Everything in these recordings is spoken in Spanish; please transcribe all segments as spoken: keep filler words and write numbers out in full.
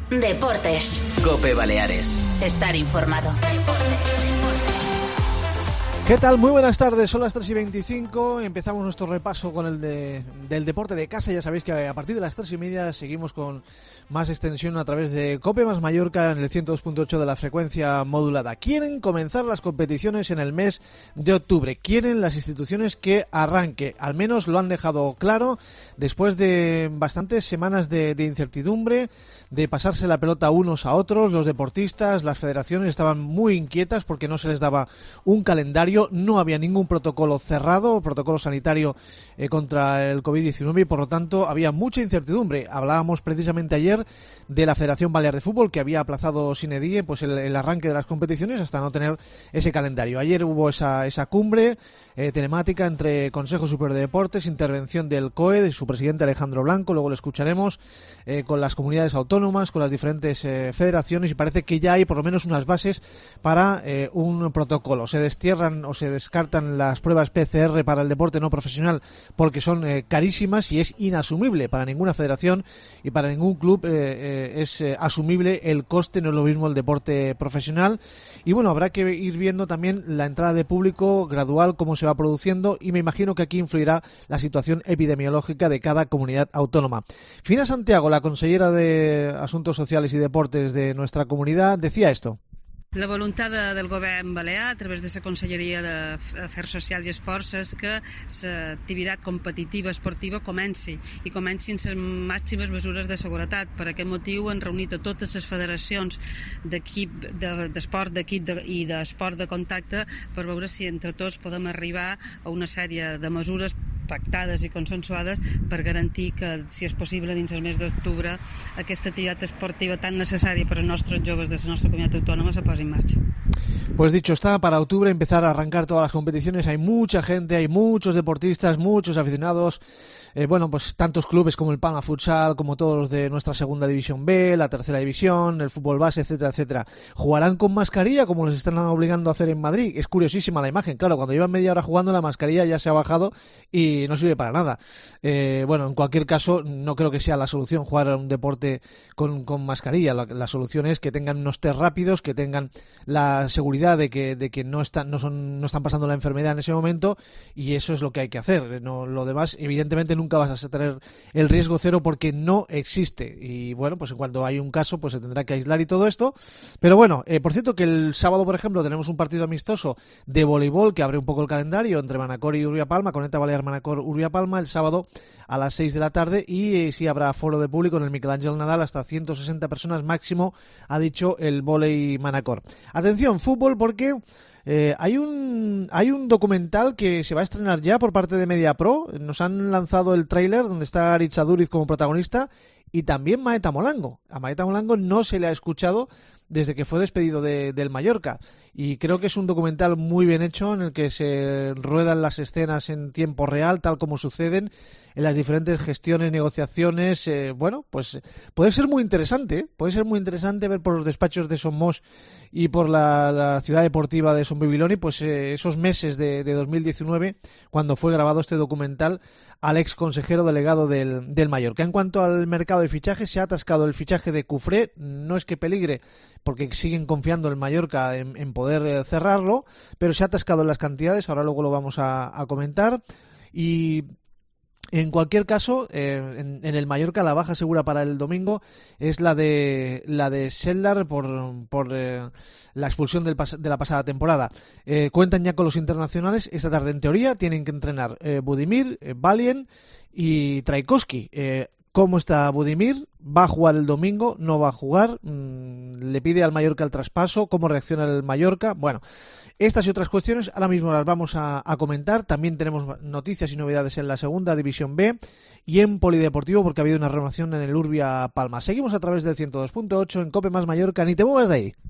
Deportes. COPE Baleares. Estar informado. ¿Qué tal? Muy buenas tardes, son las tres y veinticinco. Empezamos nuestro repaso con el de, del deporte de casa. Ya sabéis que a partir de las tres y media seguimos con más extensión a través de COPE más Mallorca en el ciento dos punto ocho de la frecuencia modulada. Quieren comenzar las competiciones en el mes de octubre. Quieren las instituciones que arranque. Al menos lo han dejado claro después de bastantes semanas de, de incertidumbre, de pasarse la pelota unos a otros. Los deportistas, las federaciones estaban muy inquietas porque no se les daba un calendario. No había ningún protocolo cerrado, protocolo sanitario eh, contra el covid diecinueve y por lo tanto había mucha incertidumbre. Hablábamos precisamente ayer de la Federación Balear de Fútbol que había aplazado sine die pues el, el arranque de las competiciones hasta no tener ese calendario. Ayer hubo esa, esa cumbre eh, telemática entre Consejo Superior de Deportes, intervención del C O E, de su presidente Alejandro Blanco, luego lo escucharemos, eh, con las comunidades autónomas, con las diferentes eh, federaciones y parece que ya hay por lo menos unas bases para eh, un protocolo. Se destierran o se descartan las pruebas P C R para el deporte no profesional porque son eh, carísimas y es inasumible para ninguna federación y para ningún club eh, eh, es eh, asumible el coste, no es lo mismo el deporte profesional. Y bueno, habrá que ir viendo también la entrada de público gradual, cómo se va produciendo, y me imagino que aquí influirá la situación epidemiológica de cada comunidad autónoma. Fina Santiago, la consellera de Asuntos Sociales y Deportes de nuestra comunidad, decía esto. La voluntat de, del govern balear a través de la Conselleria d'Afers Socials i Esports és que l'activitat competitiva esportiva comenci i comenci amb les màximes mesures de seguretat. Per aquest motiu hem reunit a totes les federacions d'equip d'esport d'equip de, i d'esport de contacte per veure si entre tots podem arribar a una sèrie de mesures pactades i consensuades per garantir que, si és possible, dins el mes d'octubre aquesta activitat esportiva tan necessària per als nostres joves de la nostra comunitat autònoma se posi en marcha. Pues dicho está, para octubre empezar a arrancar todas las competiciones. Hay mucha gente, hay muchos deportistas, muchos aficionados. Eh, bueno, pues tantos clubes como el Palma Futsal, como todos los de nuestra segunda división B, la tercera división, el fútbol base, etcétera, etcétera. ¿Jugarán con mascarilla como les están obligando a hacer en Madrid? Es curiosísima la imagen. Claro, cuando llevan media hora jugando la mascarilla ya se ha bajado y no sirve para nada. Eh, bueno, en cualquier caso, no creo que sea la solución jugar a un deporte con, con mascarilla. La, la solución es que tengan unos test rápidos, que tengan la seguridad de que, de que no, están, no, son, no están pasando la enfermedad en ese momento, y eso es lo que hay que hacer. No, lo demás, evidentemente, nunca vas a tener el riesgo cero porque no existe. Y bueno, pues en cuanto hay un caso, pues se tendrá que aislar y todo esto. Pero bueno, eh, por cierto que el sábado, por ejemplo, tenemos un partido amistoso de voleibol que abre un poco el calendario entre Manacor y Urbia Palma, Coneta Balear Manacor Urbia Palma, el sábado a las seis de la tarde, y eh, sí habrá aforo de público en el Miquel Ángel Nadal, hasta ciento sesenta personas máximo, ha dicho el volei Manacor. Atención, fútbol, porque Eh, hay un hay un documental que se va a estrenar ya por parte de MediaPro. Nos han lanzado el tráiler donde está Aritz Aduriz como protagonista y también Maeta Molango. A Maeta Molango no se le ha escuchado desde que fue despedido de, del Mallorca, y creo que es un documental muy bien hecho en el que se ruedan las escenas en tiempo real, tal como suceden en las diferentes gestiones, negociaciones. Eh, bueno, pues puede ser muy interesante, ¿eh? puede ser muy interesante ver por los despachos de Somos y por la, la ciudad deportiva de Son Bibiloni, pues eh, esos meses de, de dos mil diecinueve, cuando fue grabado este documental al ex consejero delegado del, del Mallorca. En cuanto al mercado de fichajes, se ha atascado el fichaje de Cufré. No es que peligre, porque siguen confiando en Mallorca en, en poder eh, cerrarlo, pero se ha atascado en las cantidades. Ahora luego lo vamos a, a comentar. Y en cualquier caso, eh, en, en el Mallorca la baja segura para el domingo es la de la de Seldar por, por eh, la expulsión del pas- de la pasada temporada. Eh, cuentan ya con los internacionales. Esta tarde, en teoría, tienen que entrenar eh, Budimir, eh, Valien y Trajkovski. Eh, ¿Cómo está Budimir? ¿Va a jugar el domingo? ¿No va a jugar? ¿Le pide al Mallorca el traspaso? ¿Cómo reacciona el Mallorca? Bueno, estas y otras cuestiones ahora mismo las vamos a, a comentar. También tenemos noticias y novedades en la segunda división B y en polideportivo, porque ha habido una renovación en el Urbia Palma. Seguimos a través del ciento dos punto ocho en COPE más Mallorca. Ni te muevas de ahí.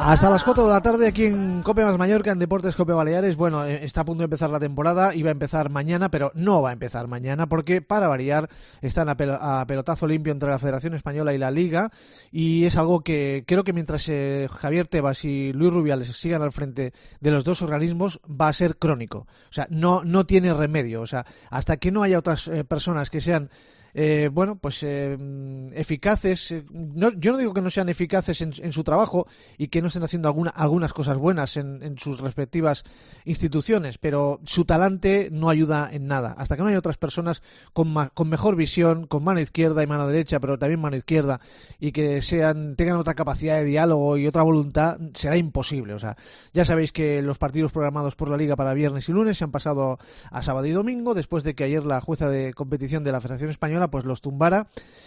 Hasta las cuatro de la tarde aquí en Cope Más Mallorca, en Deportes Cope Baleares. Bueno, está a punto de empezar la temporada, iba a empezar mañana, pero no va a empezar mañana porque, para variar, están a, pel- a pelotazo limpio entre la Federación Española y la Liga, y es algo que creo que mientras eh, Javier Tebas y Luis Rubiales sigan al frente de los dos organismos va a ser crónico. O sea, no, no tiene remedio. O sea, hasta que no haya otras eh, personas que sean Eh, bueno, pues eh, eficaces, eh, no, yo no digo que no sean eficaces en, en su trabajo y que no estén haciendo alguna, algunas cosas buenas en, en sus respectivas instituciones, pero su talante no ayuda en nada. Hasta que no haya otras personas con, ma, con mejor visión, con mano izquierda y mano derecha, pero también mano izquierda, y que sean tengan otra capacidad de diálogo y otra voluntad, será imposible. O sea, ya sabéis que los partidos programados por la Liga para viernes y lunes se han pasado a sábado y domingo, después de que ayer la jueza de competición de la Federación Española pues los tumbara,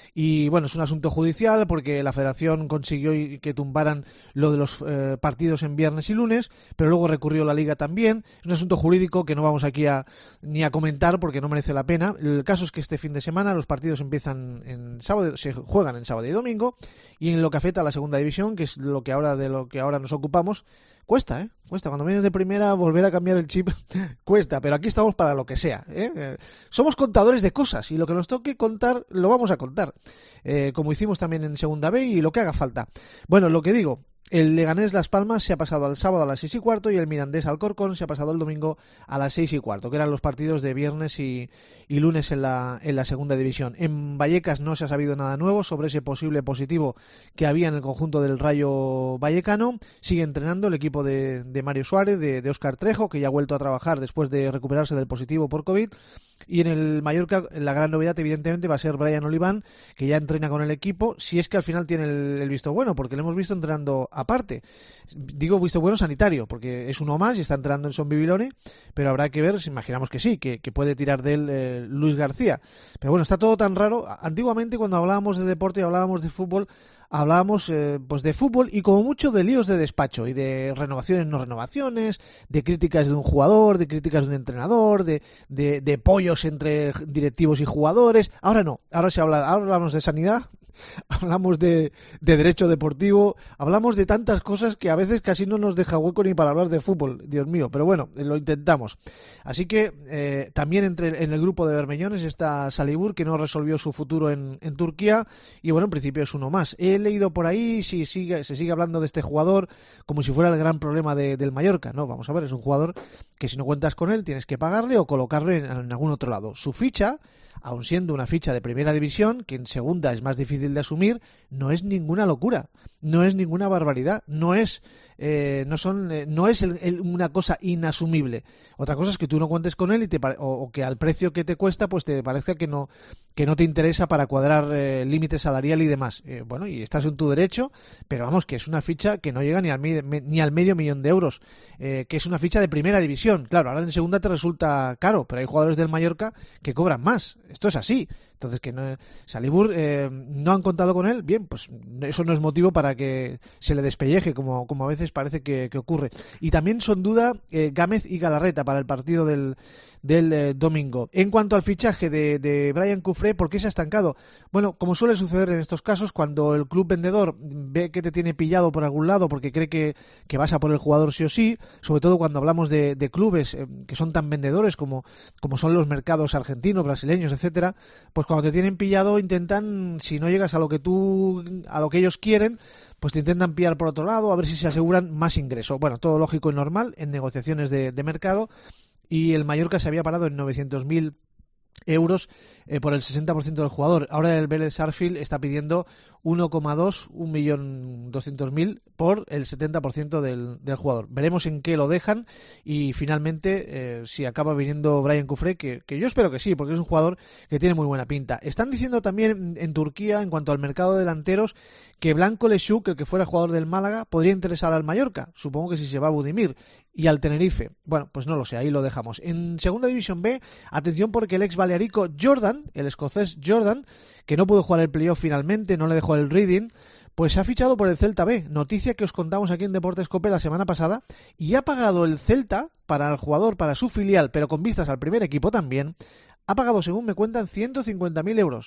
y bueno, es un asunto judicial porque la Federación consiguió que tumbaran lo de los eh, partidos en viernes y lunes, pero luego recurrió la Liga también. Es un asunto jurídico que no vamos aquí a ni a comentar porque no merece la pena. El caso es que este fin de semana los partidos empiezan en sábado, se juegan en sábado y domingo, y en lo que afecta a la segunda división, que es lo que ahora de lo que ahora nos ocupamos, cuesta, ¿eh? Cuesta. Cuando vienes de primera, volver a cambiar el chip cuesta, pero aquí estamos para lo que sea, ¿eh? Eh, somos contadores de cosas y lo que nos toque contar lo vamos a contar, eh, como hicimos también en Segunda B y lo que haga falta. Bueno, lo que digo, el Leganés Las Palmas se ha pasado al sábado a las seis y cuarto y el Mirandés Alcorcón se ha pasado el domingo a las seis y cuarto, que eran los partidos de viernes y, y lunes en la, en la segunda división. En Vallecas no se ha sabido nada nuevo sobre ese posible positivo que había en el conjunto del Rayo Vallecano. Sigue entrenando el equipo de, de Mario Suárez, de, de Óscar Trejo, que ya ha vuelto a trabajar después de recuperarse del positivo por COVID. Y en el Mallorca la gran novedad evidentemente va a ser Brian Oliván, que ya entrena con el equipo, si es que al final tiene el, el visto bueno, porque lo hemos visto entrenando aparte. Digo visto bueno sanitario, porque es uno más y está entrenando en Son Bibilone, pero habrá que ver, si imaginamos que sí, que, que puede tirar de él eh, Luis García. Pero bueno, está todo tan raro. Antiguamente, cuando hablábamos de deporte y hablábamos de fútbol, hablábamos eh, pues de fútbol y como mucho de líos de despacho y de renovaciones, no renovaciones, de críticas de un jugador, de críticas de un entrenador, de, de, de pollos entre directivos y jugadores. Ahora no, ahora se habla, ahora hablamos de sanidad, hablamos de, de derecho deportivo, hablamos de tantas cosas que a veces casi no nos deja hueco ni para hablar de fútbol, Dios mío, pero bueno, lo intentamos. Así que eh, también entre, en el grupo de Bermellones está Salibur, que no resolvió su futuro en, en Turquía, y bueno, en principio es uno más. He leído por ahí si sigue, se sigue hablando de este jugador como si fuera el gran problema de, del Mallorca. No, vamos a ver, es un jugador que si no cuentas con él tienes que pagarle o colocarle en, en algún otro lado. Su ficha, aun siendo una ficha de primera división, que en segunda es más difícil de asumir, no es ninguna locura, no es ninguna barbaridad, no es eh, no son eh, no es el, el, una cosa inasumible. Otra cosa es que tú no cuentes con él y te pare- o, o que al precio que te cuesta pues te parezca que no que no te interesa para cuadrar eh, límite salarial y demás. Eh, bueno, y estás en tu derecho, pero vamos, que es una ficha que no llega ni al, me, ni al medio millón de euros, eh, que es una ficha de primera división. Claro, ahora en segunda te resulta caro, pero hay jugadores del Mallorca que cobran más. Esto es así. Entonces, que no, Salibur eh, no han contado con él, bien, pues eso no es motivo para que se le despelleje, como, como a veces parece que, que ocurre. Y también son duda eh, Gámez y Galarreta para el partido del, del eh, domingo. En cuanto al fichaje de, de Brian Cufré, ¿por qué se ha estancado? Bueno, como suele suceder en estos casos, cuando el club vendedor ve que te tiene pillado por algún lado porque cree que, que vas a por el jugador sí o sí, sobre todo cuando hablamos de, de clubes eh, que son tan vendedores como, como son los mercados argentinos, brasileños, etcétera, pues cuando te tienen pillado intentan, si no llegas a lo que tú, a lo que ellos quieren, pues te intentan pillar por otro lado a ver si se aseguran más ingreso. Bueno, todo lógico y normal en negociaciones de, de mercado, y el Mallorca se había parado en novecientos mil euros eh, por el sesenta por ciento del jugador. Ahora el Vélez Sarsfield está pidiendo uno coma dos, un millón doscientos mil por el setenta por ciento del, del jugador. Veremos en qué lo dejan y finalmente eh, si acaba viniendo Brian Cufré, que, que yo espero que sí, porque es un jugador que tiene muy buena pinta. Están diciendo también en Turquía, en cuanto al mercado de delanteros, que Blanco Leshuk, el que fuera jugador del Málaga, podría interesar al Mallorca. Supongo que si se va a Budimir, y al Tenerife. Bueno, pues no lo sé, ahí lo dejamos. En segunda división B, atención porque el ex balearico Jordan, el escocés Jordan, que no pudo jugar el playoff finalmente, no le dejó el Reading, pues ha fichado por el Celta B, noticia que os contamos aquí en Deportes Cope la semana pasada, y ha pagado el Celta para el jugador, para su filial, pero con vistas al primer equipo también, ha pagado, según me cuentan, ciento cincuenta mil euros.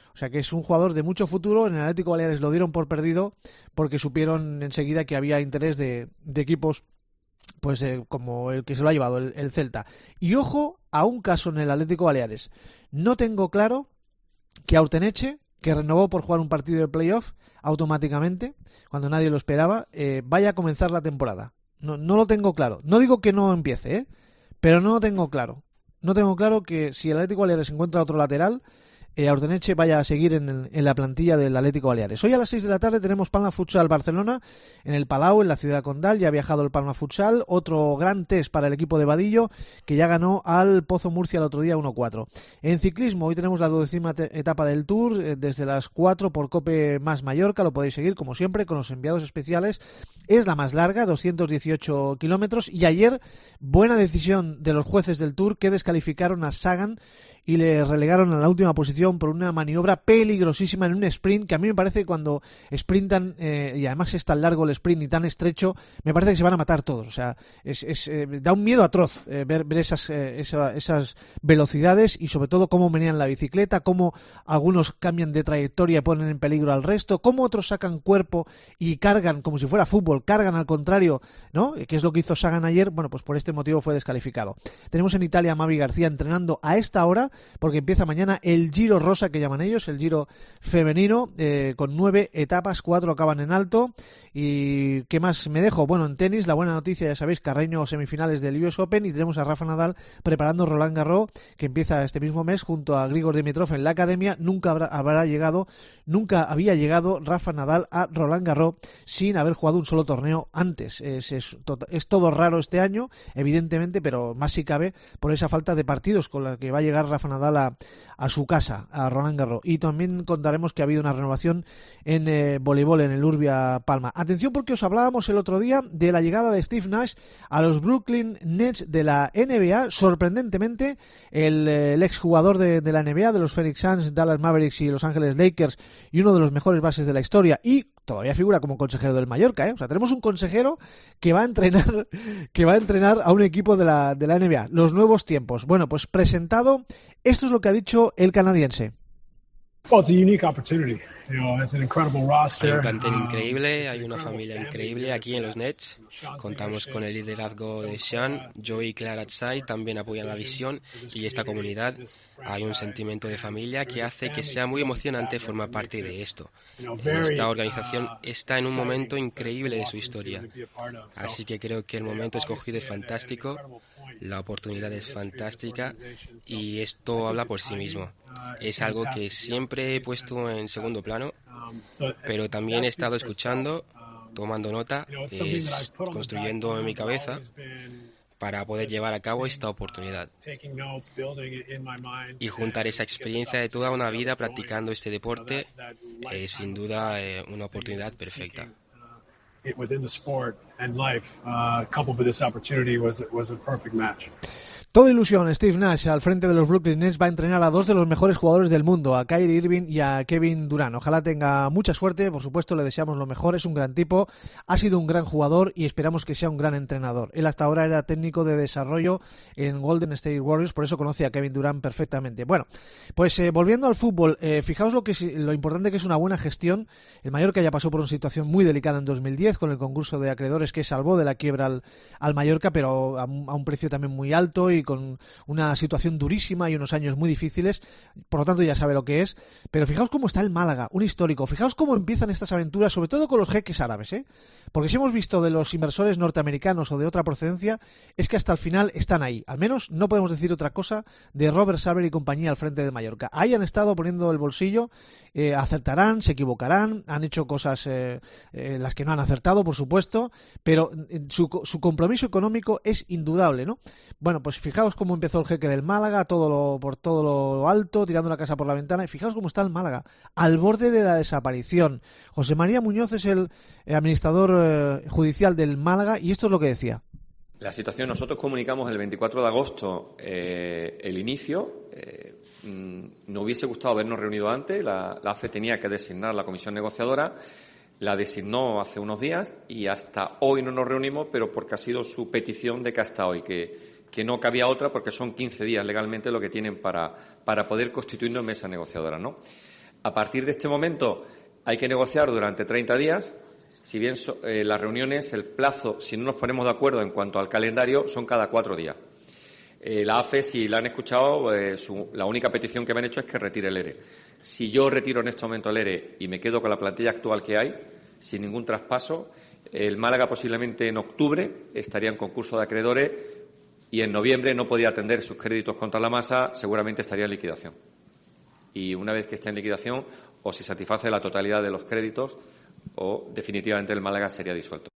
O sea que es un jugador de mucho futuro. En el Atlético Baleares lo dieron por perdido porque supieron enseguida que había interés de, de equipos pues eh, como el que se lo ha llevado, el, el Celta. Y ojo a un caso en el Atlético Baleares. No tengo claro que Aurteneche, que renovó por jugar un partido de playoff automáticamente, cuando nadie lo esperaba, eh, vaya a comenzar la temporada. No, no lo tengo claro. No digo que no empiece, ¿eh? Pero no lo tengo claro. No tengo claro que si el Atlético Baleares encuentra otro lateral, eh, Aurteneche vaya a seguir en, el, en la plantilla del Atlético Baleares. Hoy a las seis de la tarde tenemos Palma Futsal Barcelona en el Palau, en la ciudad condal. Ya ha viajado el Palma Futsal, otro gran test para el equipo de Vadillo, que ya ganó al Pozo Murcia el otro día uno cuatro. En ciclismo, hoy tenemos la duodécima etapa del Tour, eh, desde las cuatro por Cope más Mallorca. Lo podéis seguir, como siempre, con los enviados especiales. Es la más larga, doscientos dieciocho kilómetros, y ayer, buena decisión de los jueces del Tour, que descalificaron a Sagan y le relegaron a la última posición por una maniobra peligrosísima en un sprint, que a mí me parece que cuando sprintan, eh, y además es tan largo el sprint y tan estrecho, me parece que se van a matar todos. O sea, es, es, eh, da un miedo atroz eh, ver, ver esas, eh, esa, esas velocidades, y sobre todo cómo menean la bicicleta, cómo algunos cambian de trayectoria y ponen en peligro al resto, cómo otros sacan cuerpo y cargan como si fuera fútbol, cargan al contrario, ¿no? Que es lo que hizo Sagan ayer. Bueno, pues por este motivo fue descalificado. Tenemos en Italia a Mavi García entrenando a esta hora, porque empieza mañana el Giro Rosa, que llaman ellos, el Giro femenino, eh, con nueve etapas, cuatro acaban en alto. ¿Y qué más me dejo? Bueno, en tenis, la buena noticia, ya sabéis, Carreño semifinales del U S Open, y tenemos a Rafa Nadal preparando Roland Garros, que empieza este mismo mes junto a Grigor Dimitrov en la academia. Nunca habrá, habrá llegado, nunca había llegado Rafa Nadal a Roland Garros sin haber jugado un solo torneo antes. Es, es, es todo raro este año, evidentemente, pero más si cabe por esa falta de partidos con la que va a llegar Rafa Nadal a, a su casa, a Roland Garros. Y también contaremos que ha habido una renovación en eh, voleibol en el Urbia Palma. Atención, porque os hablábamos el otro día de la llegada de Steve Nash a los Brooklyn Nets de la N B A. Sorprendentemente, el, el exjugador de, de la N B A, de los Phoenix Suns, Dallas Mavericks y Los Ángeles Lakers, y uno de los mejores bases de la historia, y todavía figura como consejero del Mallorca, ¿eh? O sea, tenemos un consejero que va a entrenar que va a entrenar a un equipo de la, de la N B A. Los nuevos tiempos. Bueno, pues presentado, esto es lo que ha dicho el canadiense. Well, it's a unique opportunity. You know, it's an incredible roster. Hay un plantel increíble, hay una familia increíble aquí en los Nets. Contamos con el liderazgo de Sean, Joey y Clara Tsai también apoyan la visión, y esta comunidad. Hay un sentimiento de familia que hace que sea muy emocionante formar parte de esto. Esta organización está en un momento increíble de su historia, así que creo que el momento escogido es fantástico, la oportunidad es fantástica, y esto habla por sí mismo. Es algo que siempre he puesto en segundo plano, pero también he estado escuchando, tomando nota, es, construyendo en mi cabeza para poder llevar a cabo esta oportunidad y juntar esa experiencia de toda una vida practicando este deporte es sin duda eh, una oportunidad perfecta. Toda ilusión. Steve Nash al frente de los Brooklyn Nets va a entrenar a dos de los mejores jugadores del mundo, a Kyrie Irving y a Kevin Durant. Ojalá tenga mucha suerte, por supuesto le deseamos lo mejor, es un gran tipo, ha sido un gran jugador y esperamos que sea un gran entrenador. Él hasta ahora era técnico de desarrollo en Golden State Warriors, por eso conoce a Kevin Durant perfectamente. Bueno, pues eh, volviendo al fútbol, eh, fijaos lo, que es, lo importante que es una buena gestión. El Mallorca ya pasó por una situación muy delicada en dos mil diez con el concurso de acreedores que salvó de la quiebra al, al Mallorca, pero a un, a un precio también muy alto y con una situación durísima y unos años muy difíciles, por lo tanto ya sabe lo que es. Pero fijaos cómo está el Málaga, un histórico, fijaos cómo empiezan estas aventuras, sobre todo con los jeques árabes, ¿eh? Porque si hemos visto de los inversores norteamericanos o de otra procedencia, es que hasta el final están ahí. Al menos no podemos decir otra cosa de Robert Sarver y compañía al frente de Mallorca. Ahí han estado poniendo el bolsillo, eh, acertarán, se equivocarán, han hecho cosas eh, eh, las que no han acertado, por supuesto, pero eh, su, su compromiso económico es indudable, ¿no? Bueno, pues fijaos cómo empezó el jeque del Málaga, todo lo, por todo lo alto, tirando la casa por la ventana, y fijaos cómo está el Málaga, al borde de la desaparición. José María Muñoz es el eh, administrador eh, judicial del Málaga, y esto es lo que decía. La situación, nosotros comunicamos el veinticuatro de agosto eh, el inicio. Eh, no hubiese gustado habernos reunido antes. La, la A F E tenía que designar la comisión negociadora. La designó hace unos días y hasta hoy no nos reunimos, pero porque ha sido su petición de que hasta hoy, que, que no cabía otra porque son quince días legalmente lo que tienen para, para poder constituirnos en mesa negociadora, ¿no? A partir de este momento hay que negociar durante treinta días. Si bien so, eh, las reuniones, el plazo, si no nos ponemos de acuerdo en cuanto al calendario, son cada cuatro días. Eh, la A F E, si la han escuchado, eh, su, la única petición que me han hecho es que retire el E R E. Si yo retiro en este momento el E R E y me quedo con la plantilla actual que hay, sin ningún traspaso, el Málaga posiblemente en octubre estaría en concurso de acreedores y en noviembre no podía atender sus créditos contra la masa, seguramente estaría en liquidación. Y una vez que esté en liquidación, o se satisface la totalidad de los créditos o definitivamente el Málaga sería disuelto.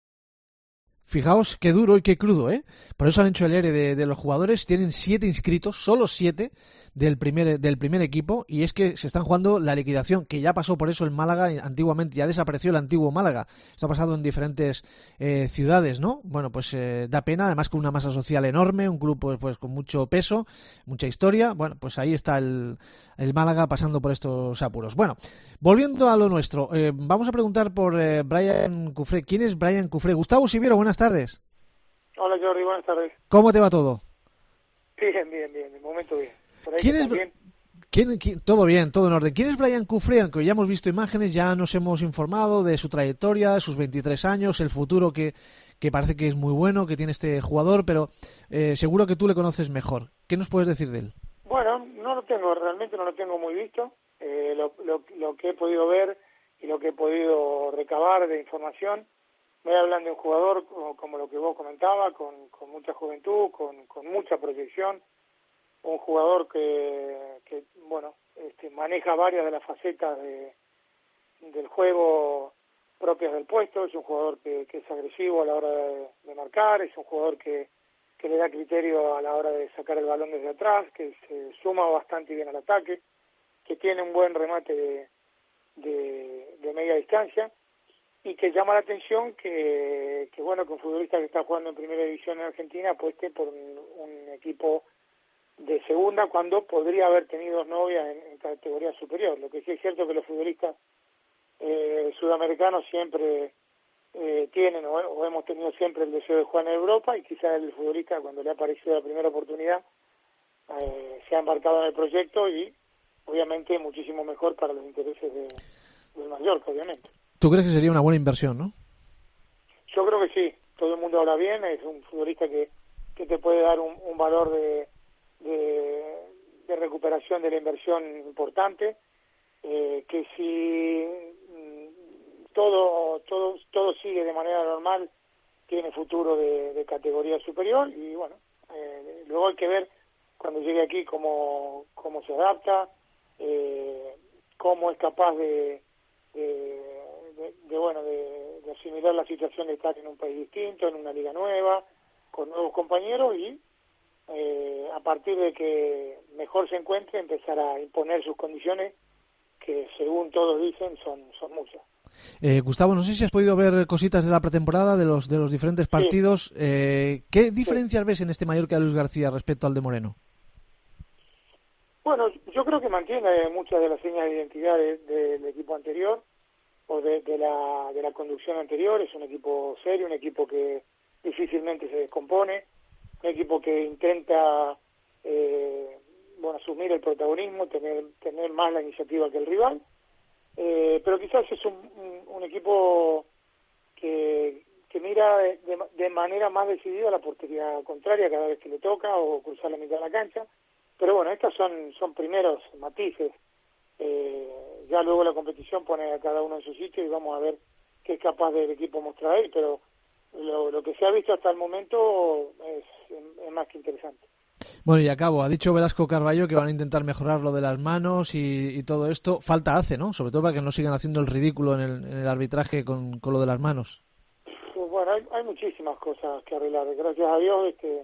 Fijaos qué duro y qué crudo, ¿eh? Por eso han hecho el E R E de, de los jugadores. Tienen siete inscritos, solo siete del primer, del primer equipo. Y es que se están jugando la liquidación, que ya pasó por eso el Málaga antiguamente. Ya desapareció el antiguo Málaga. Esto ha pasado en diferentes eh, ciudades, ¿no? Bueno, pues eh, da pena. Además con una masa social enorme, un club pues, pues con mucho peso, mucha historia. Bueno, pues ahí está el, el Málaga pasando por estos apuros. Bueno, volviendo a lo nuestro. Eh, vamos a preguntar por eh, Brian Cufré. ¿Quién es Brian Cufré? Gustavo Siviero, buenas tardes. Hola Jordi, buenas tardes. ¿Cómo te va todo? Bien, bien, bien, de momento bien. Por ahí ¿Quién es? Bien. ¿Quién, quién, todo bien, todo en orden. ¿Quién es Brian Cufré? Aunque ya hemos visto imágenes, ya nos hemos informado de su trayectoria, sus veintitrés años, el futuro que, que parece que es muy bueno, que tiene este jugador, pero eh, seguro que tú le conoces mejor. ¿Qué nos puedes decir de él? Bueno, no lo tengo, realmente no lo tengo muy visto. Eh, lo, lo, lo que he podido ver y lo que he podido recabar de información, me hablan de un jugador como, como lo que vos comentabas, con, con mucha juventud, con, con mucha proyección, un jugador que, que bueno, este, maneja varias de las facetas de, del juego propias del puesto, es un jugador que, que es agresivo a la hora de, de marcar, es un jugador que, que le da criterio a la hora de sacar el balón desde atrás, que se suma bastante bien al ataque, que tiene un buen remate de, de, de media distancia, y que llama la atención que, que bueno, que un futbolista que está jugando en primera división en Argentina apueste por un, un equipo de segunda cuando podría haber tenido novias en, en categoría superior. Lo que sí es cierto que los futbolistas eh, sudamericanos siempre eh, tienen o, o hemos tenido siempre el deseo de jugar en Europa, y quizás el futbolista cuando le ha aparecido la primera oportunidad eh, se ha embarcado en el proyecto, y obviamente muchísimo mejor para los intereses de, del Mallorca, obviamente. ¿Tú crees que sería una buena inversión, no? Yo creo que sí, todo el mundo habla bien, es un futbolista que, que te puede dar un, un valor de, de, de recuperación de la inversión importante, eh, que si mm, todo, todo, todo sigue de manera normal, tiene futuro de, de categoría superior, y bueno, eh, luego hay que ver cuando llegue aquí cómo, cómo se adapta, eh, cómo es capaz de, de De, de bueno de, de asimilar la situación de estar en un país distinto, en una liga nueva, con nuevos compañeros, y eh, a partir de que mejor se encuentre empezar a imponer sus condiciones, que según todos dicen son son muchas. Eh, Gustavo, no sé si has podido ver cositas de la pretemporada, de los de los diferentes partidos. Sí. Eh, ¿Qué diferencias sí. ves en este Mallorca de Luis García respecto al de Moreno? Bueno, yo creo que mantiene muchas de las señas de identidad de, de, del equipo anterior, o de, de la de la conducción anterior. Es un equipo serio, un equipo que difícilmente se descompone, un equipo que intenta eh, bueno asumir el protagonismo, tener tener más la iniciativa que el rival, eh, pero quizás es un, un, un equipo que, que mira de, de manera más decidida la portería contraria cada vez que le toca, o cruzar la mitad de la cancha. Pero bueno, estos son son primeros matices. Eh, ya luego la competición pone a cada uno en su sitio y vamos a ver qué es capaz del equipo mostrar ahí, pero lo, lo que se ha visto hasta el momento es, es más que interesante. Bueno, y acabo, ha dicho Velasco Carballo que van a intentar mejorar lo de las manos y, y todo esto. Falta hace, ¿no? Sobre todo para que no sigan haciendo el ridículo en el, en el arbitraje con, con lo de las manos. Pues bueno, hay, hay muchísimas cosas que arreglar, gracias a Dios. este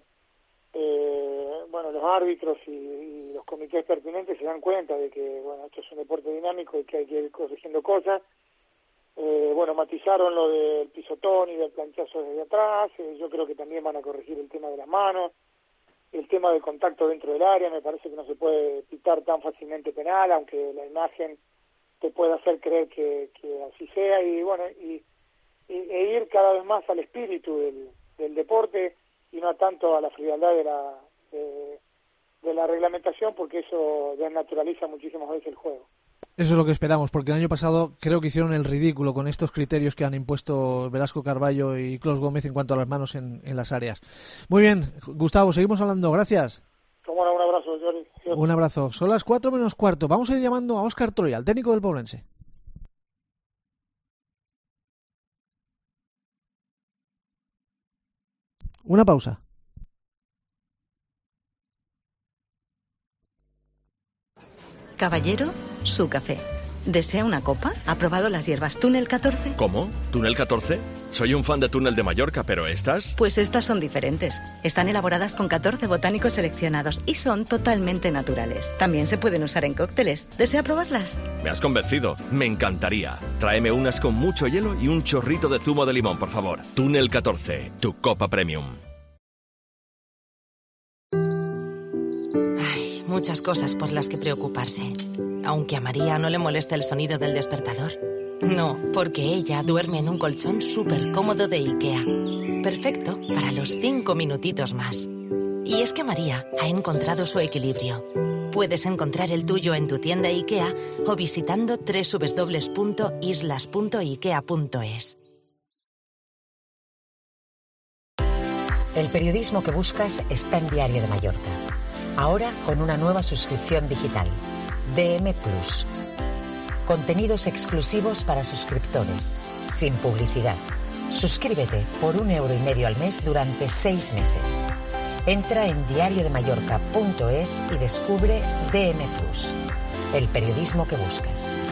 Eh, bueno, los árbitros y, y los comités pertinentes se dan cuenta de que, bueno, esto es un deporte dinámico y que hay que ir corrigiendo cosas. Eh, bueno, matizaron lo del pisotón y del planchazo desde atrás. Eh, yo creo que también van a corregir el tema de las manos, el tema del contacto dentro del área. Me parece que no se puede pitar tan fácilmente penal, aunque la imagen te pueda hacer creer que, que así sea. Y bueno, y, y e ir cada vez más al espíritu del, del deporte, y no tanto a la frialdad de la de, de la reglamentación, porque eso desnaturaliza muchísimas veces el juego. Eso es lo que esperamos, porque el año pasado creo que hicieron el ridículo con estos criterios que han impuesto Velasco Carballo y Clos Gómez en cuanto a las manos en, en las áreas. Muy bien, Gustavo, seguimos hablando. Gracias. Toma un abrazo, Jordi. Un abrazo. Son las cuatro menos cuarto. Vamos a ir llamando a Óscar Troya, el técnico del Poblense. Una pausa. Caballero, su café. ¿Desea una copa? ¿Ha probado las hierbas Túnel catorce? ¿Cómo? ¿Túnel catorce? Soy un fan de Túnel de Mallorca, pero ¿estas? Pues estas son diferentes. Están elaboradas con catorce botánicos seleccionados y son totalmente naturales. También se pueden usar en cócteles. ¿Desea probarlas? Me has convencido. Me encantaría. Tráeme unas con mucho hielo y un chorrito de zumo de limón, por favor. Túnel catorce, tu copa premium. Ay, muchas cosas por las que preocuparse. Aunque a María no le molesta el sonido del despertador. No, porque ella duerme en un colchón súper cómodo de IKEA. Perfecto para los cinco minutitos más. Y es que María ha encontrado su equilibrio. Puedes encontrar el tuyo en tu tienda IKEA o visitando doble u doble u doble u punto islas punto ikea punto es. El periodismo que buscas está en Diario de Mallorca. Ahora con una nueva suscripción digital. D M Plus. Contenidos exclusivos para suscriptores, sin publicidad. Suscríbete por un euro y medio al mes durante seis meses. Entra en diario de mallorca punto es y descubre D M Plus, el periodismo que buscas.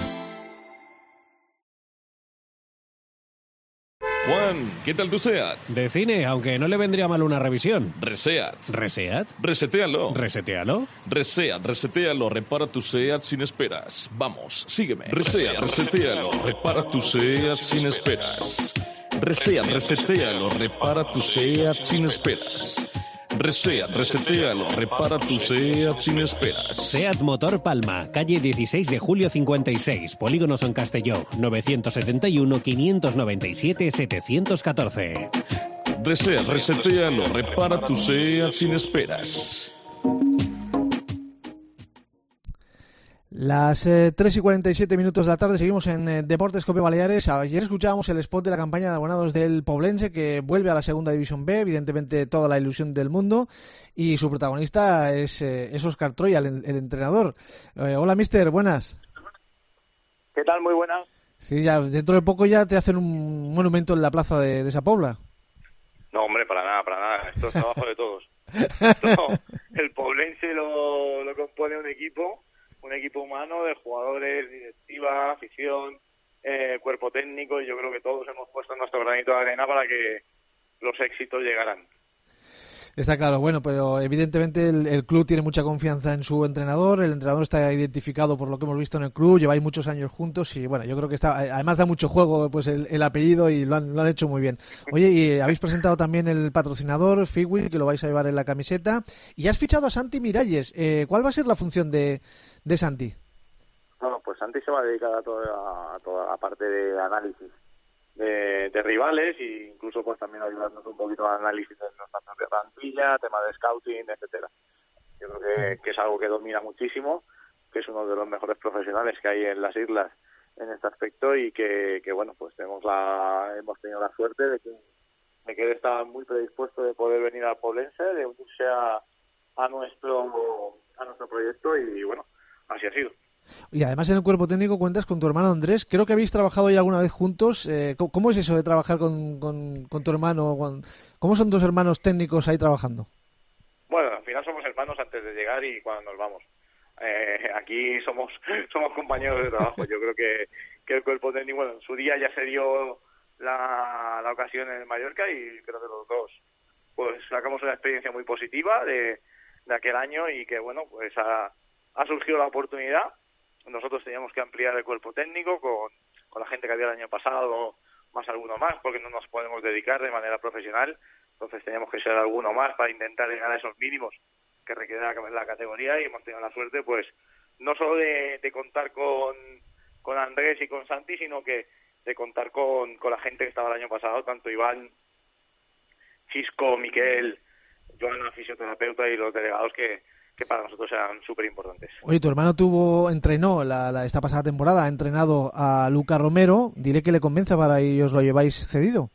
Juan, ¿qué tal tu SEAT? De cine, aunque no le vendría mal una revisión. Reseat. ¿Reseat? Resetéalo. ¿Resetéalo? Reseat, resetéalo, repara tu SEAT sin esperas. Vamos, sígueme. Reseat, resetéalo, repara tu SEAT sin esperas. Reseat, resetéalo, repara tu SEAT sin esperas. Reseat, resetéalo, repara tu SEAT sin esperas. SEAT Motor Palma, calle dieciséis de julio cincuenta y seis, Polígono Son Castelló, novecientos setenta y uno, quinientos noventa y siete, setecientos catorce. Reseat, resetéalo, repara tu SEAT sin esperas. Las eh, tres y cuarenta y siete minutos de la tarde seguimos en eh, Deportes Cope Baleares. Ayer escuchábamos el spot de la campaña de abonados del Poblense, que vuelve a la segunda división B, evidentemente toda la ilusión del mundo, y su protagonista es, eh, es Óscar Troya, el, el entrenador. Eh, hola, mister, buenas. ¿Qué tal? Muy buenas. Sí, ya dentro de poco ya te hacen un monumento en la plaza de, de esa Pobla. No, hombre, para nada, para nada. Esto es trabajo de todos. Esto, el Poblense lo, lo compone un equipo, un equipo humano de jugadores, directiva, afición, eh, cuerpo técnico, y yo creo que todos hemos puesto nuestro granito de arena para que los éxitos llegaran. Está claro, bueno, pero evidentemente el, el club tiene mucha confianza en su entrenador, el entrenador está identificado por lo que hemos visto en el club, lleváis muchos años juntos y bueno, yo creo que está, además da mucho juego pues el, el apellido y lo han, lo han hecho muy bien. Oye, y habéis presentado también el patrocinador, Figwil, que lo vais a llevar en la camiseta, y has fichado a Santi Miralles. Eh, ¿Cuál va a ser la función de, de Santi? Bueno, pues Santi se va a dedicar a toda, a toda la parte de análisis De, de rivales e incluso pues también ayudarnos un poquito al análisis de nuestra propia plantilla, tema de scouting, etcétera. Yo creo que, que es algo que domina muchísimo, que es uno de los mejores profesionales que hay en las islas en este aspecto y que, que bueno, pues tenemos la hemos tenido la suerte de que, de que él estaba muy predispuesto de poder venir al Poblense, de unirse a, a nuestro a nuestro proyecto y bueno, así ha sido. Y además en el cuerpo técnico cuentas con tu hermano Andrés. Creo que habéis trabajado ya alguna vez juntos. Eh, ¿Cómo es eso de trabajar con, con, con tu hermano? ¿Cómo son dos hermanos técnicos ahí trabajando? Bueno, al final somos hermanos antes de llegar y cuando nos vamos. Eh, aquí somos somos compañeros de trabajo. Yo creo que, que el cuerpo técnico, bueno, en su día ya se dio la, la ocasión en Mallorca y creo que los dos pues sacamos una experiencia muy positiva de, de aquel año y que, bueno, pues ha, ha surgido la oportunidad. Nosotros teníamos que ampliar el cuerpo técnico con, con la gente que había el año pasado, más alguno más, porque no nos podemos dedicar de manera profesional. Entonces teníamos que ser alguno más para intentar llegar a esos mínimos que requiere la categoría y hemos tenido la suerte, pues, no solo de, de contar con, con Andrés y con Santi, sino que de contar con, con la gente que estaba el año pasado, tanto Iván, Chisco, Miquel, Joana, fisioterapeuta y los delegados que que para nosotros sean súper importantes. Oye, tu hermano tuvo, entrenó la, la, esta pasada temporada, ha entrenado a Luca Romero. Diré que le convenza para y os lo lleváis cedido.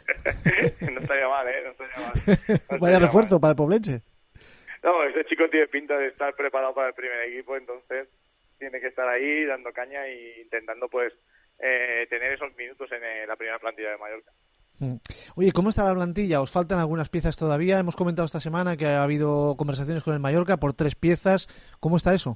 No estaría mal, ¿eh? No estaría mal. No estaría Vaya refuerzo mal. para el Poblense. No, este chico tiene pinta de estar preparado para el primer equipo, entonces tiene que estar ahí dando caña e intentando pues eh, tener esos minutos en eh, la primera plantilla de Mallorca. Oye, ¿cómo está la plantilla? ¿Os faltan algunas piezas todavía? Hemos comentado esta semana que ha habido conversaciones con el Mallorca por tres piezas. ¿Cómo está eso?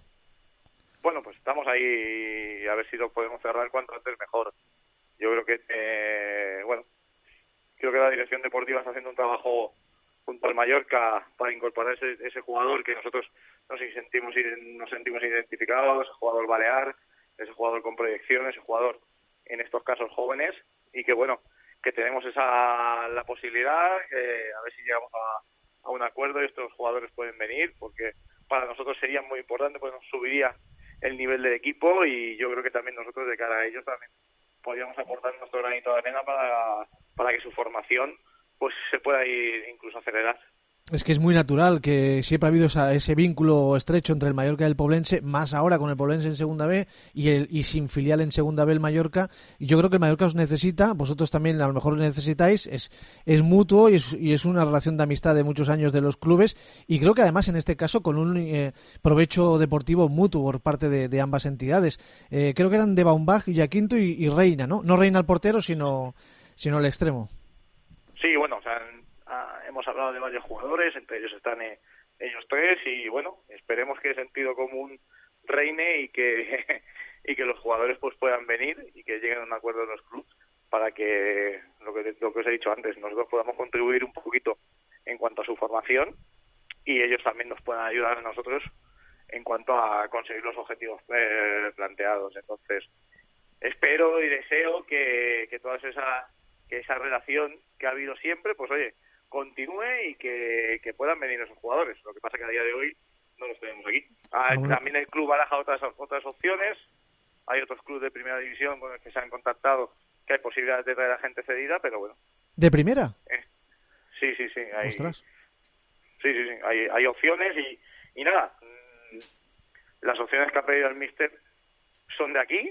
Bueno, pues estamos ahí a ver si lo podemos cerrar cuanto antes mejor. Yo creo que, eh, bueno, creo que la dirección deportiva está haciendo un trabajo junto al Mallorca para incorporar ese, ese jugador que nosotros nos sentimos, nos sentimos identificados, ese jugador balear, ese jugador con proyección, ese jugador en estos casos jóvenes, y que bueno, que tenemos esa la posibilidad, que a ver si llegamos a, a un acuerdo y estos jugadores pueden venir, porque para nosotros sería muy importante, pues nos subiría el nivel del equipo, y yo creo que también nosotros de cara a ellos también podríamos aportar nuestro granito de arena para, para que su formación pues se pueda ir incluso acelerar. Es que es muy natural que siempre ha habido esa, ese vínculo estrecho entre el Mallorca y el Poblense, más ahora con el Poblense en Segunda B y, el, y sin filial en Segunda B el Mallorca. Y yo creo que el Mallorca os necesita, vosotros también a lo mejor os necesitáis, es, es mutuo y es, y es una relación de amistad de muchos años de los clubes, y creo que además en este caso con un eh, provecho deportivo mutuo por parte de, de ambas entidades. Eh, creo que eran de Baumbach, Jaquinto y, y Reina, ¿no? No Reina el portero, sino, sino el extremo. Sí, bueno, o sea, hemos hablado de varios jugadores, entre ellos están eh, ellos tres, y bueno, esperemos que el sentido común reine y que y que los jugadores pues puedan venir y que lleguen a un acuerdo en los clubes para que lo que lo que os he dicho antes, nosotros podamos contribuir un poquito en cuanto a su formación, y ellos también nos puedan ayudar a nosotros en cuanto a conseguir los objetivos eh, planteados. Entonces espero y deseo que, que toda esa que esa relación que ha habido siempre, pues oye, continúe y que, que puedan venir esos jugadores. Lo que pasa que a día de hoy no los tenemos aquí. Ah, también el club baraja otras otras opciones. Hay otros clubes de primera división con los que se han contactado que hay posibilidades de traer a gente cedida, pero bueno. ¿De primera? Eh, sí, sí, sí. Hay, Ostras. Sí, sí, sí. Hay, hay opciones y, y nada. Las opciones que ha pedido el míster son de aquí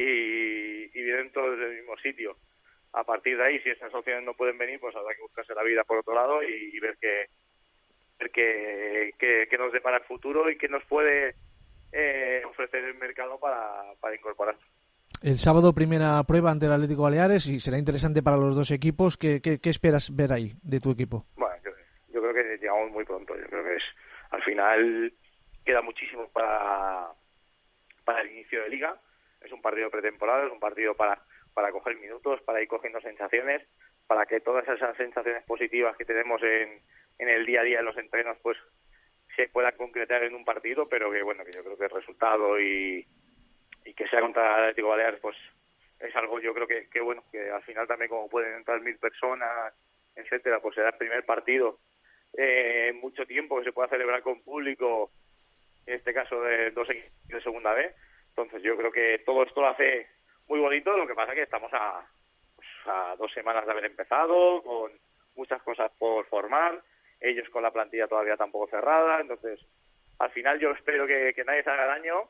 y, y vienen todos del mismo sitio. A partir de ahí, si esas opciones no pueden venir, pues habrá que buscarse la vida por otro lado y, y ver qué ver qué, qué, qué nos depara el futuro y qué nos puede eh, ofrecer el mercado para, para incorporar. El sábado primera prueba ante el Atlético Baleares y será interesante para los dos equipos. ¿Qué, qué, qué esperas ver ahí de tu equipo? Bueno, yo, yo creo que llegamos muy pronto. Yo creo que es al final queda muchísimo para, para el inicio de Liga. Es un partido pretemporada, es un partido para para coger minutos, para ir cogiendo sensaciones, para que todas esas sensaciones positivas que tenemos en, en el día a día en los entrenos pues se puedan concretar en un partido, pero que bueno, que yo creo que el resultado y, y que sea contra el Atlético Baleares pues es algo, yo creo que, que bueno, que al final también como pueden entrar mil personas, etcétera, pues será el primer partido eh, en mucho tiempo que se pueda celebrar con público, en este caso de dos equipos de Segunda B. Entonces yo creo que todo esto lo hace muy bonito. Lo que pasa es que estamos a, pues, a dos semanas de haber empezado, con muchas cosas por formar, ellos con la plantilla todavía tampoco cerrada, entonces al final yo espero que, que nadie se haga daño,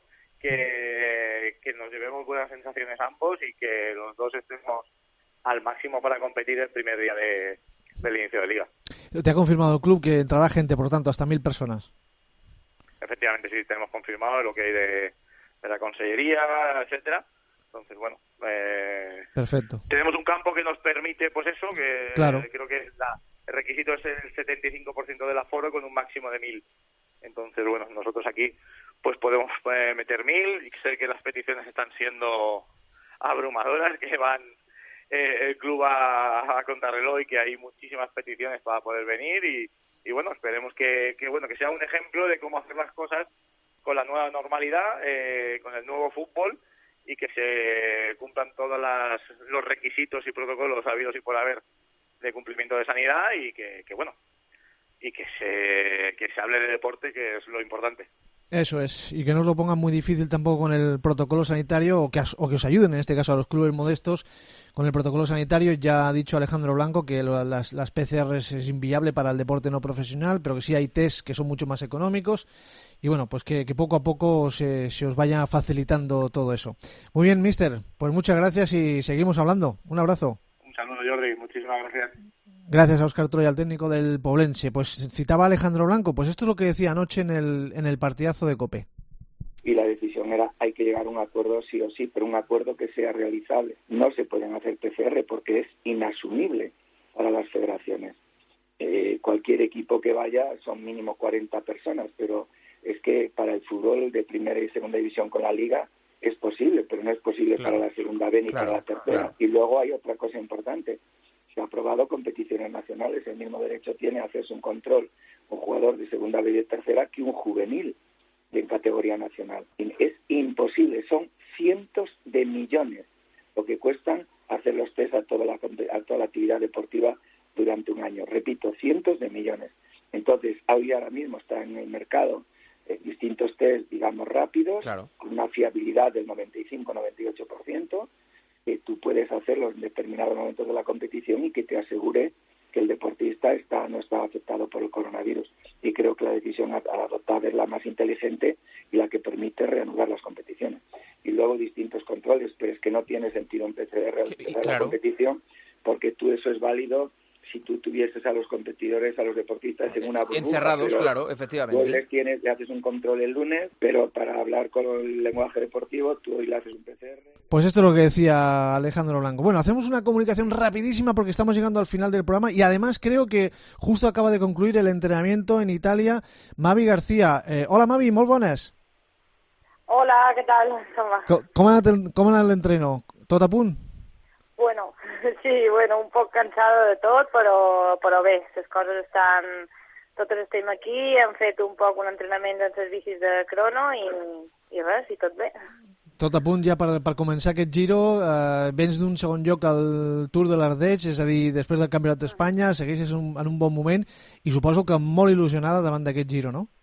que, que nos llevemos buenas sensaciones ambos y que los dos estemos al máximo para competir el primer día de, del inicio de Liga. ¿Te ha confirmado el club que entrará gente, por tanto, hasta mil personas? Efectivamente, sí, tenemos confirmado lo que hay de, de la consellería, etcétera. Entonces, bueno, eh, perfecto. Tenemos un campo que nos permite, pues eso, que claro. eh, creo que la, el requisito es el setenta y cinco por ciento del aforo con un máximo de mil. Entonces, bueno, nosotros aquí pues podemos eh, meter mil, y sé que las peticiones están siendo abrumadoras, que van eh, el club a, a contrarreloj y que hay muchísimas peticiones para poder venir y, y bueno, esperemos que, que, bueno, que sea un ejemplo de cómo hacer las cosas con la nueva normalidad, eh, con el nuevo fútbol, y que se cumplan todos las, los requisitos y protocolos habidos y por haber de cumplimiento de sanidad y que, que bueno, y que se que se hable de deporte, que es lo importante. Eso es, y que no os lo pongan muy difícil tampoco con el protocolo sanitario, o que, o que os ayuden en este caso a los clubes modestos con el protocolo sanitario. Ya ha dicho Alejandro Blanco que lo, las, las P C Rs es inviable para el deporte no profesional, pero que sí hay test que son mucho más económicos, y bueno, pues que, que poco a poco se, se os vaya facilitando todo eso. Muy bien, mister, pues muchas gracias y seguimos hablando. Un abrazo. Un saludo, Jordi, muchísimas gracias. Gracias a Óscar Troya, el técnico del Poblense. Pues citaba a Alejandro Blanco, pues esto es lo que decía anoche en el, en el partidazo de COPE. Y la decisión era, hay que llegar a un acuerdo sí o sí, pero un acuerdo que sea realizable. No se pueden hacer P C R porque es inasumible para las federaciones. Eh, cualquier equipo que vaya son mínimo cuarenta personas, pero es que para el fútbol de primera y segunda división con la liga es posible, pero no es posible claro. para la segunda B ni claro, para la tercera. Claro. Y luego hay otra cosa importante. Se ha aprobado competiciones nacionales, el mismo derecho tiene a hacerse un control un jugador de segunda B y de tercera que un juvenil en categoría nacional. Es imposible, son cientos de millones lo que cuestan hacer los test a toda la, a toda la actividad deportiva durante un año. Repito, cientos de millones. Entonces, hoy ahora mismo está en el mercado eh, distintos test, digamos, rápidos, claro. con una fiabilidad del noventa y cinco a noventa y ocho por ciento, que tú puedes hacerlo en determinados momentos de la competición y que te asegure que el deportista está no está afectado por el coronavirus. Y creo que la decisión adoptada es la más inteligente y la que permite reanudar las competiciones. Y luego distintos controles, pero es que no tiene sentido empezar claro. la competición, porque tú eso es válido si tú tuvieses a los competidores, a los deportistas en una burbuja. Encerrados, claro, efectivamente. Tú les, tienes, le haces un control el lunes, pero para hablar con el lenguaje deportivo, tú hoy le haces un P C R. Pues esto es lo que decía Alejandro Blanco. Bueno, hacemos una comunicación rapidísima porque estamos llegando al final del programa y además creo que justo acaba de concluir el entrenamiento en Italia Mavi García. Eh, hola Mavi, molt bones. Hola, què tal? Com va? Com, com, ha anat, com ha anat l'entreno? Tot a punt? Bueno, sí, bueno, un poc cansada de tot, però, però bé, les coses estan... Totes estem aquí, hem fet un poc un entrenament amb les bicis de crono i, i res, i tot bé. Tot a punt ja per, per començar aquest Giro, eh, vens d'un segon lloc al Tour de l'Ardèche, és a dir, després del Campionat d'Espanya, segueixes un, en un bon moment i suposo que molt il·lusionada davant d'aquest Giro, no?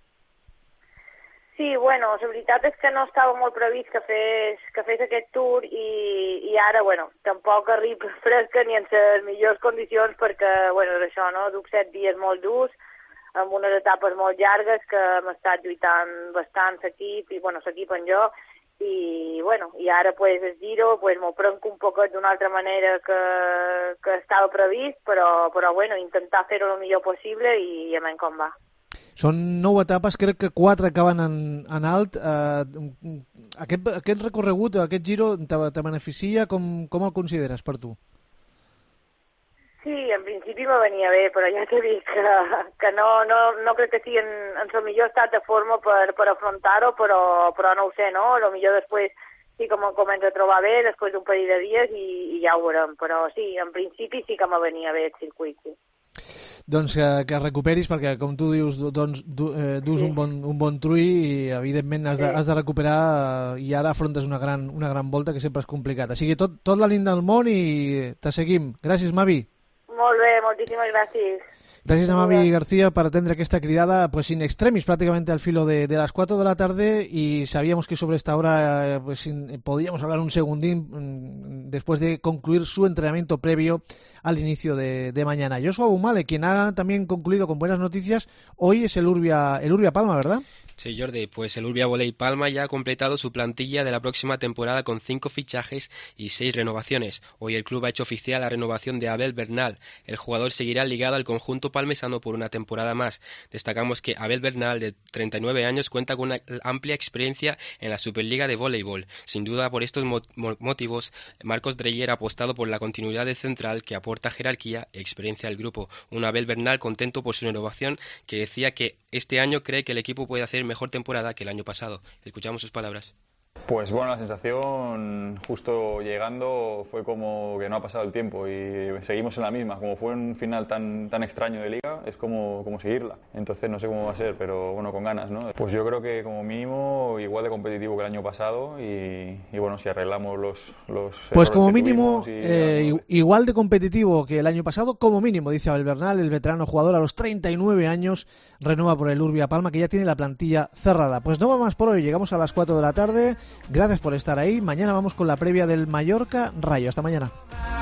Sí, bueno, la veritat és que no estava molt previst que fes, que fes aquest Tour i, i ara, bueno, tampoc arriba fresca ni en les millors condicions perquè, bueno, és això, no? Duc set dies molt durs, amb unes etapes molt llargues que hem estat lluitant bastant l'equip i, bueno, l'equip en jo, i, bueno, i ara, pues, el Giro, pues, m'ho prenc un poquet d'una altra manera que, que estava previst, però, però, bueno, intentar fer-ho el millor possible i ja veiem com va. Són nou etapes, crec que quatre acaben en, en alt. Eh, aquest, aquest recorregut, aquest Giro, te, te beneficia? Com, com el consideres per tu? Sí, en principi me venia bé, però ja t'he dit que, que no, no, no crec que sigui en, en el millor estat de forma per, per afrontar-ho, però, però no ho sé, no? A lo millor després sí que me'n començo a trobar bé, després d'un parell de dies i, i ja ho veurem. Però sí, en principi sí que me venia bé el circuit, sí. Doncs que, que recuperis, perquè com tu dius, doncs, du, eh, dus sí. un, bon, un bon trui i evidentment has de, sí. has de recuperar eh, i ara afrontes una gran, una gran volta que sempre és complicada. O sigui, tot, tot l'ànim del món i te seguim. Gràcies, Mavi. Molt bé, moltíssimes gràcies. Gracias a Mavi García por atender esta criada pues in extremis, prácticamente al filo de, de las cuatro de la tarde, y sabíamos que sobre esta hora pues in, podíamos hablar un segundín mmm, después de concluir su entrenamiento previo al inicio de, de mañana. Joshua Bumale, quien ha también concluido con buenas noticias, hoy es el Urbia, el Urbia Palma, ¿verdad? Sí, Jordi, pues el Urbia Voley Palma ya ha completado su plantilla de la próxima temporada con cinco fichajes y seis renovaciones. Hoy el club ha hecho oficial la renovación de Abel Bernal. El jugador seguirá ligado al conjunto palmesano por una temporada más. Destacamos que Abel Bernal, de treinta y nueve años, cuenta con una amplia experiencia en la Superliga de Voleibol. Sin duda, por estos motivos, Marcos Dreyer ha apostado por la continuidad del central que aporta jerarquía y experiencia al grupo. Un Abel Bernal contento por su renovación, que decía que este año cree que el equipo puede hacer mejor temporada que el año pasado. Escuchamos sus palabras. Pues bueno, la sensación justo llegando fue como que no ha pasado el tiempo y seguimos en la misma. Como fue un final tan, tan extraño de liga, es como, como seguirla. Entonces no sé cómo va a ser, pero bueno, con ganas, ¿no? Pues yo creo que como mínimo igual de competitivo que el año pasado y, y bueno, si arreglamos los, los Pues como mínimo y, eh, bueno, igual de competitivo que el año pasado, como mínimo, dice Abel Bernal, el veterano jugador a los treinta y nueve años, renueva por el Urbia Palma, que ya tiene la plantilla cerrada. Pues no va más por hoy, llegamos a las cuatro de la tarde. Gracias por estar ahí. Mañana vamos con la previa del Mallorca Rayo. Hasta mañana.